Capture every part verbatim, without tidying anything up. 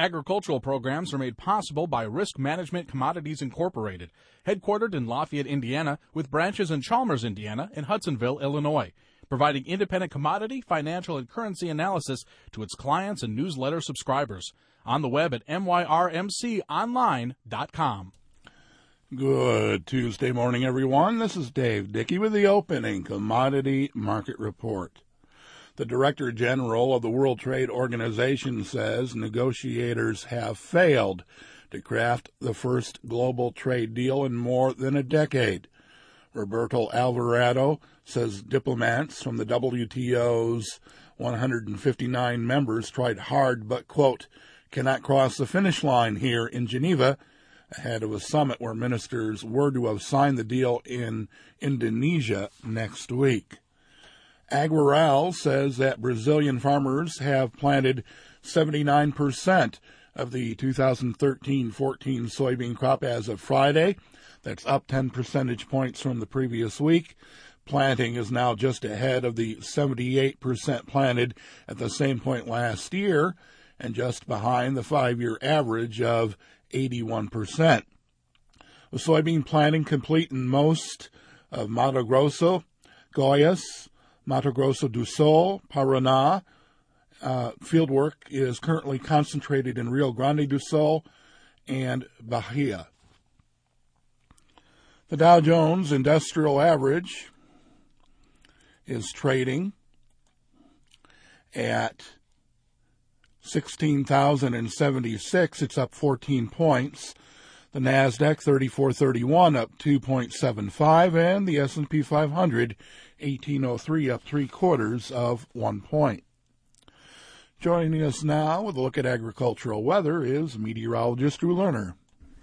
Agricultural programs are made possible by Risk Management Commodities Incorporated, headquartered in Lafayette, Indiana, with branches in Chalmers, Indiana, and Hudsonville, Illinois, providing independent commodity, financial, and currency analysis to its clients and newsletter subscribers. On the web at M Y R M C online dot com. Good Tuesday morning, everyone. This is Dave Dickey with the opening Commodity Market Report. The Director General of the World Trade Organization says negotiators have failed to craft the first global trade deal in more than a decade. Roberto Alvarado says diplomats from the W T O's one hundred fifty-nine members tried hard but, quote, cannot cross the finish line here in Geneva ahead of a summit where ministers were to have signed the deal in Indonesia next week. Agrural says that Brazilian farmers have planted seventy-nine percent of the two thousand thirteen fourteen soybean crop as of Friday. That's up ten percentage points from the previous week. Planting is now just ahead of the seventy-eight percent planted at the same point last year and just behind the five-year average of eighty-one percent. With soybean planting complete in most of Mato Grosso, Goiás, Mato Grosso do Sul, Paraná. Uh, fieldwork is currently concentrated in Rio Grande do Sul and Bahia. The Dow Jones Industrial Average is trading at sixteen thousand seventy-six. It's up fourteen points. The NASDAQ thirty-four thirty-one up two point seven five, and the S and P five hundred eighteen oh three up three quarters of one point. Joining us now with a look at agricultural weather is meteorologist Drew Lerner.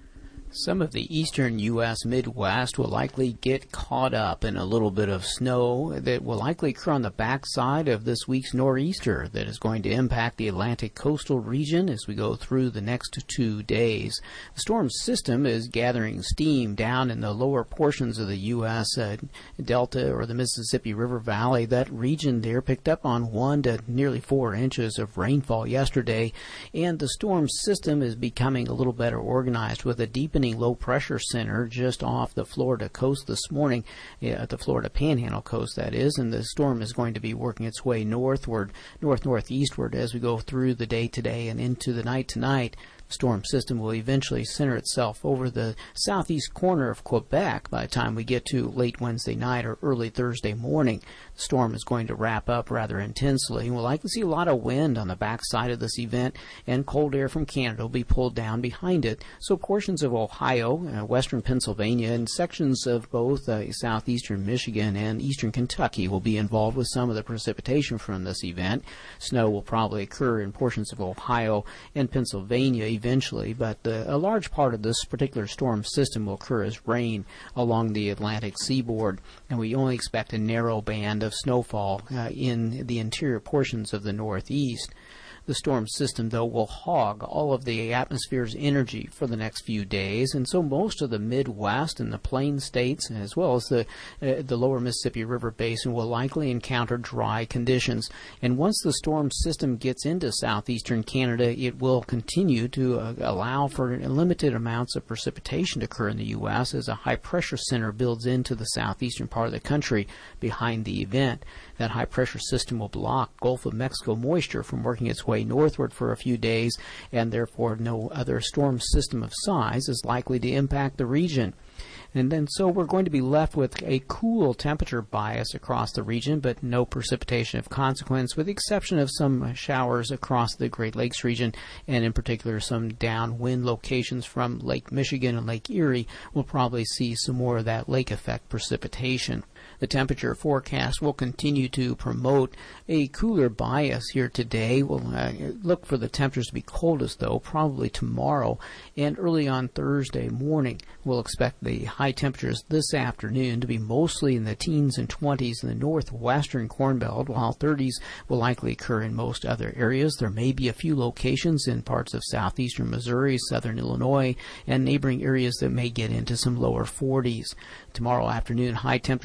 Some of the eastern U S Midwest will likely get caught up in a little bit of snow that will likely occur on the backside of this week's nor'easter that is going to impact the Atlantic coastal region as we go through the next two days. The storm system is gathering steam down in the lower portions of the U S Uh, Delta or the Mississippi River Valley. That region there picked up on one to nearly four inches of rainfall yesterday, and the storm system is becoming a little better organized with a deepening low-pressure center just off the Florida coast this morning, yeah, the Florida Panhandle coast, that is, and the storm is going to be working its way northward, north-northeastward as we go through the day today and into the night tonight. The storm system will eventually center itself over the southeast corner of Quebec by the time we get to late Wednesday night or early Thursday morning. The storm is going to wrap up rather intensely. We'll likely see a lot of wind on the backside of this event, and cold air from Canada will be pulled down behind it. So portions of Ohio, uh, western Pennsylvania, and sections of both uh, southeastern Michigan and eastern Kentucky will be involved with some of the precipitation from this event. Snow will probably occur in portions of Ohio and Pennsylvania eventually, but uh, a large part of this particular storm system will occur as rain along the Atlantic seaboard, and we only expect a narrow band of snowfall uh, in the interior portions of the Northeast. The storm system, though, will hog all of the atmosphere's energy for the next few days, and so most of the Midwest and the Plain States, as well as the uh, the lower Mississippi River Basin, will likely encounter dry conditions. And once the storm system gets into southeastern Canada, it will continue to uh, allow for limited amounts of precipitation to occur in the U S as a high-pressure center builds into the southeastern part of the country behind the event. That high-pressure system will block Gulf of Mexico moisture from working its way northward for a few days, and therefore no other storm system of size is likely to impact the region. And then so we're going to be left with a cool temperature bias across the region, but no precipitation of consequence, with the exception of some showers across the Great Lakes region, and in particular some downwind locations from Lake Michigan and Lake Erie. We'll probably see some more of that lake effect precipitation. The temperature forecast will continue to promote a cooler bias here today. We'll uh, look for the temperatures to be coldest, though, probably tomorrow and early on Thursday morning. We'll expect the high temperatures this afternoon to be mostly in the teens and twenties in the northwestern Corn Belt, while thirties will likely occur in most other areas. There may be a few locations in parts of southeastern Missouri, southern Illinois, and neighboring areas that may get into some lower forties. Tomorrow afternoon, high temperatures will be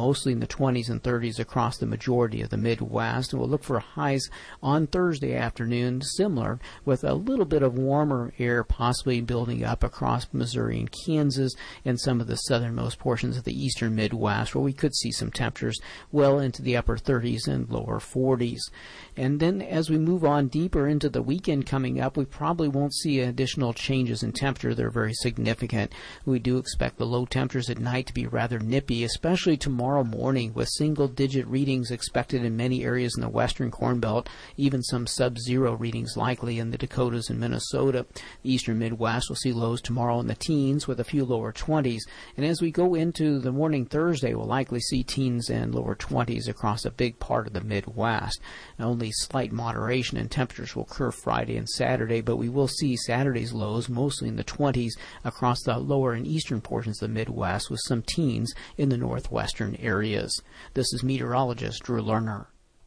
mostly in the twenties and thirties across the majority of the Midwest. And we'll look for highs on Thursday afternoon, similar, with a little bit of warmer air possibly building up across Missouri and Kansas and some of the southernmost portions of the eastern Midwest, where we could see some temperatures well into the upper thirties and lower forties. And then as we move on deeper into the weekend coming up, we probably won't see additional changes in temperature. They're very significant. We do expect the low temperatures at night to be rather nippy, especially tomorrow morning, with single-digit readings expected in many areas in the western Corn Belt, even some sub-zero readings likely in the Dakotas and Minnesota. The eastern Midwest will see lows tomorrow in the teens with a few lower twenties. And as we go into the morning Thursday, we'll likely see teens and lower twenties across a big part of the Midwest. Now, only slight moderation in temperatures will occur Friday and Saturday, but we will see Saturday's lows mostly in the twenties across the lower and eastern portions of the Midwest, with some teens in the northwestern areas. This is meteorologist Drew Lerner.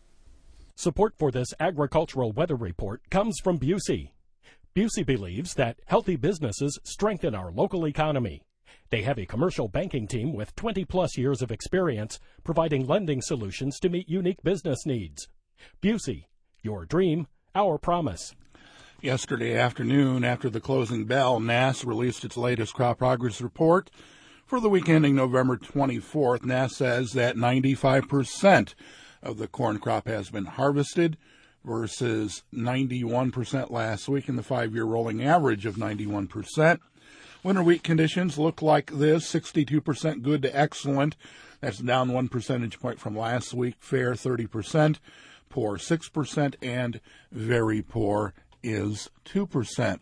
Support for this agricultural weather report comes from Busey. Busey believes that healthy businesses strengthen our local economy. They have a commercial banking team with twenty plus years of experience providing lending solutions to meet unique business needs. Busey, your dream, our promise. Yesterday afternoon, after the closing bell, N A S released its latest crop progress report for the week ending November twenty-fourth. N A S says that ninety-five percent of the corn crop has been harvested versus ninety-one percent last week, and the five-year rolling average of ninety-one percent. Winter wheat conditions look like this: sixty-two percent good to excellent. That's down one percentage point from last week. Fair, thirty percent. Poor, six percent. And very poor is two percent.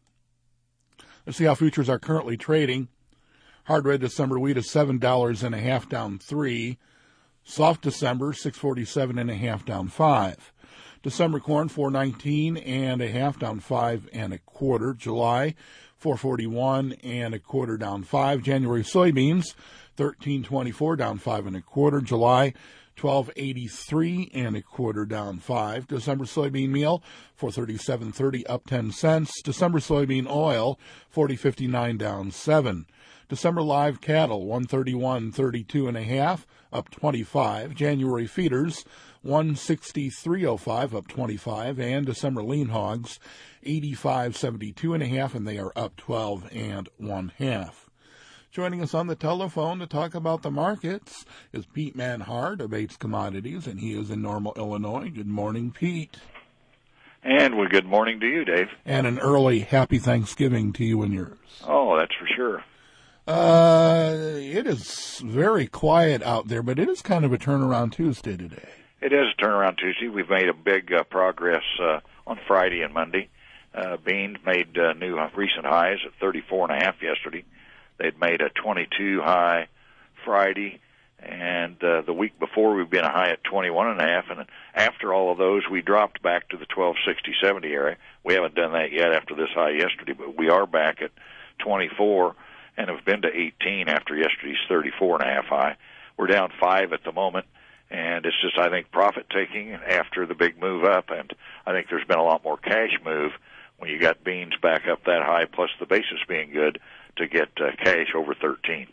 Let's see how futures are currently trading. Hard red December wheat is seven dollars and a half, down three. Soft December, six forty-seven and a half, down five. December corn, four nineteen and a half, down five and a quarter. July, four forty-one and a quarter, down five. January soybeans, thirteen twenty-four, down five and a quarter. July, twelve eighty-three and a quarter, down five. December soybean meal, four thirty-seven thirty, up ten cents. December soybean oil, forty fifty-nine, down seven. December live cattle, one thirty-one thirty-two and a half, up twenty-five. January feeders, one sixty-three oh five, up twenty-five. And December lean hogs, eighty-five seventy-two and a half, and they are up twelve and one half. Joining us on the telephone to talk about the markets is Pete Manhart of Bates Commodities, and he is in Normal, Illinois. Good morning, Pete. And well, good morning to you, Dave. And an early happy Thanksgiving to you and yours. Oh, that's for sure. Uh, it is very quiet out there, but it is kind of a turnaround Tuesday today. It is a turnaround Tuesday. We've made a big uh, progress uh, on Friday and Monday. Uh, beans made uh, new recent highs at thirty-four and a half yesterday. They'd made a twenty-two high Friday, and uh, the week before we've been a high at twenty-one and a half. And after all of those, we dropped back to the twelve sixty seventy area. We haven't done that yet after this high yesterday, but we are back at twenty-four and have been to eighteen after yesterday's thirty-four and a half high. We're down five at the moment, and it's just, I think, profit taking after the big move up, and I think there's been a lot more cash move when you got beans back up that high, plus the basis being good, to get uh, cash over thirteen.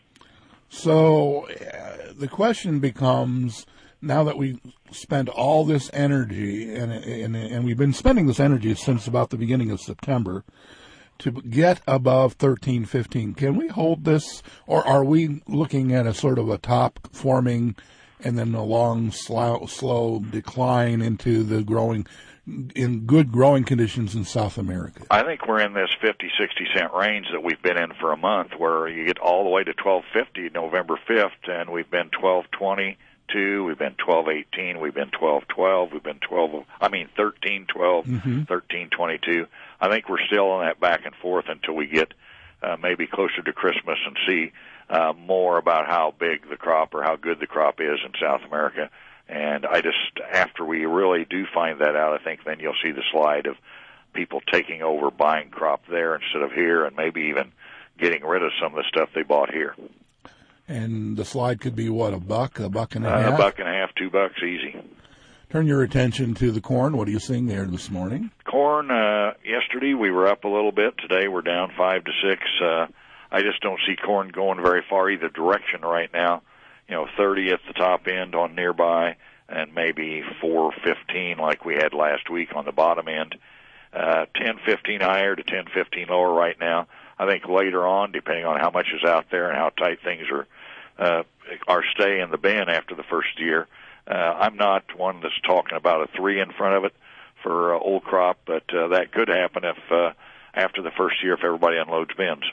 So uh, the question becomes, now that we spent all this energy, and, and and we've been spending this energy since about the beginning of September, to get above thirteen fifteen, can we hold this, or are we looking at a sort of a top forming and then a long, slow, slow decline into the growing, in good growing conditions in South America? I think we're in this fifty, sixty cent range that we've been in for a month, where you get all the way to twelve fifty November fifth, and we've been twelve twenty-two, we've been twelve eighteen, we've been twelve twelve, we've been twelve, I mean thirteen twelve, mm-hmm. thirteen twenty-two. I think we're still on that back and forth until we get uh, maybe closer to Christmas and see uh, more about how big the crop or how good the crop is in South America. And I just, after we really do find that out, I think then you'll see the slide of people taking over buying crop there instead of here, and maybe even getting rid of some of the stuff they bought here. And the slide could be, what, a buck, a buck and a uh, half? A buck and a half, two bucks, easy. Turn your attention to the corn. What are you seeing there this morning? Corn, uh, yesterday we were up a little bit. Today we're down five to six. Uh, I just don't see corn going very far either direction right now. you know, thirty at the top end on nearby, and maybe four fifteen like we had last week on the bottom end. Uh, ten fifteen higher to ten fifteen lower right now. I think later on, depending on how much is out there and how tight things are, uh, are stay in the bin after the first year, uh, I'm not one that's talking about a three in front of it for uh, old crop, but uh, that could happen if uh, after the first year if everybody unloads bins.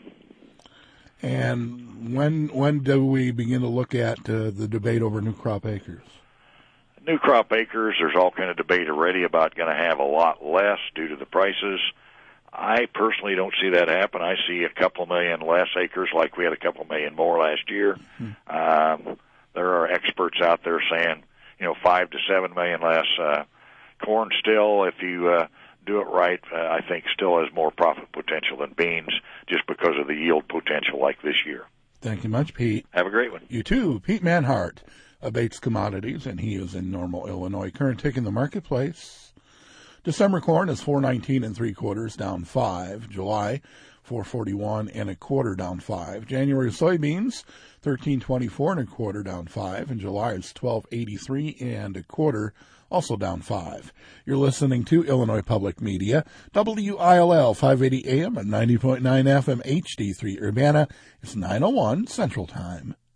And when when do we begin to look at uh, the debate over new crop acres? New crop acres, there's all kind of debate already about going to have a lot less due to the prices. I personally don't see that happen. I see a couple million less acres like we had a couple million more last year. Mm-hmm. Um, there are experts out there saying, you know, five to seven million less. Uh, corn still, if you uh, do it right, uh, I think still has more profit potential than beans just because of the yield potential like this year. Thank you much, Pete. Have a great one. You too. Pete Manhart of Bates Commodities, and he is in Normal, Illinois. Current tick in the marketplace. December corn is four nineteen and three quarters, down five. July, four forty-one and a quarter, down five. January soybeans, thirteen twenty-four and a quarter, down five. And July is twelve eighty-three and a quarter, also down five. You're listening to Illinois Public Media, W I L L five eighty A M and ninety point nine F M H D three Urbana. It's nine oh one Central Time.